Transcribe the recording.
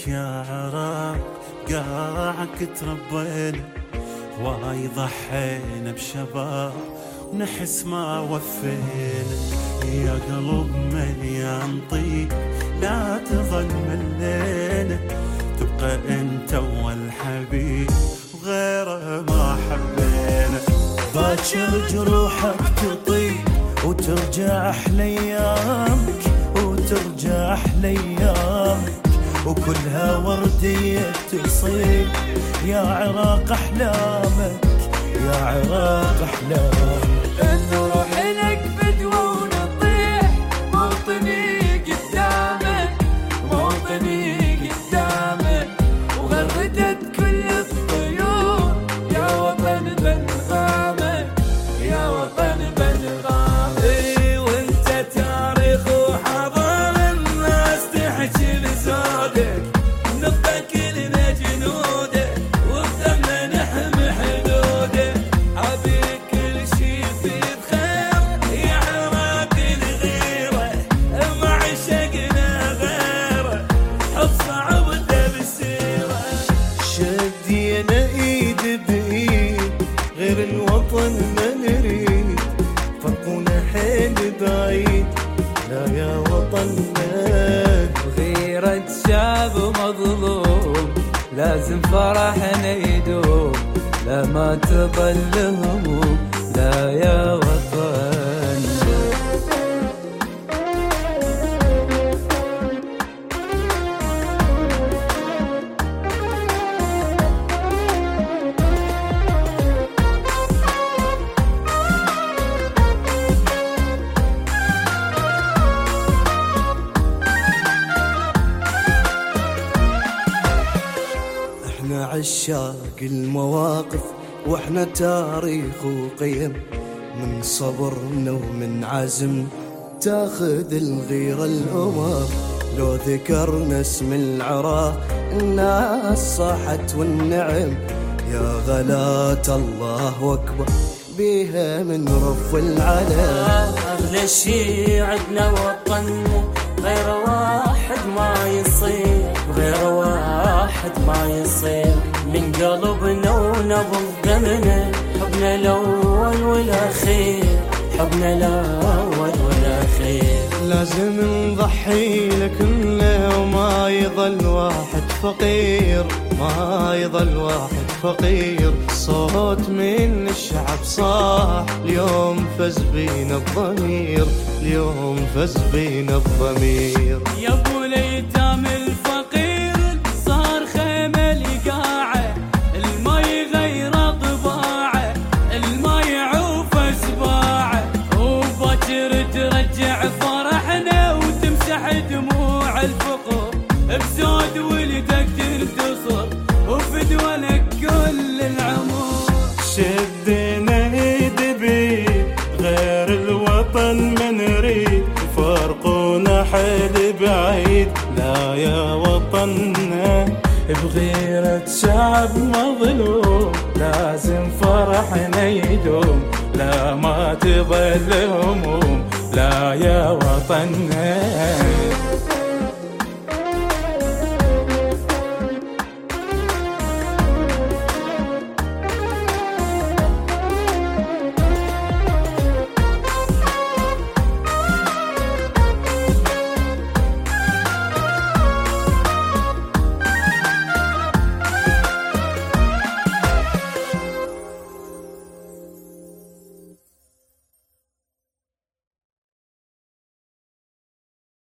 يا عراق قاعك تربينا، واي ضحينا بشباب ونحس ما وفينا. يا قلب مليان طيب لا تظل ملينا، تبقى انت اول حبيب وغيره ما حبينا. باكر جروحك تطيب وترجع احلى ايامك، وترجع احلى ايامك وكلها وردية تصيب. يا عراق احلامك، يا عراق احلامك. نروح لك بدون نطيح، موطني قدامك، موطني قدامك وغردت كل الطيور. يا وطن بنغامك، يا وطن بنغامك. وانت تاريخ وحضارة الناس تحكي لزودك، نبقى كلنا جنودك وبدمنا نحمي حدودك. عبيك كل شي في بخير يا عراق الغيرة، ما عشقنا غيره حب صعب بالسيرة. شدينا ايد بايد غير الوطن ما نريد، فرقونا حيل بعيد لا يا وطننا. غيرة شاب مظلوم لازم فرحنا يدوم، لا ما تظل هموم لا يا وطن. احنا عشاق المواقف واحنا تاريخ وقيم، من صبرنا ومن عزم تاخذ الغيرة الأمم. لو ذكرنا اسم العراق الناس صاحت والنعم، يا غلاة الله أكبر بيها من رف العلم. أغلى شي عدنا وطننا، غير واحد ما يصير، غير واحد ما يصير. من قلبنا ونبض دمنا، حبنا الأول والأخير، حبنا الأول والأخير. لازم نضحي لكلنا وما يظل واحد فقير، ما يظل واحد فقير. صوت من الشعب صاح اليوم فز بينا الضمير، اليوم فز بينا الضمير. يا ابو اليتام الفقير صار خيمة القاعة، الماي غير طباعه، الماي يعوف اسباعه. وباكر ترجع فرحنا وتمسح دموع الفقر، بزود ولدك تنتصر وفدوى لك كل العمر. شدنا ايد بيد غير الوطن ما نريد، فرقونا حيل بعيد لا يا وطننا. بغيرة شعب مظلوم لازم فرحنا يدوم، لا ما تظل هموم لا يا وطننا.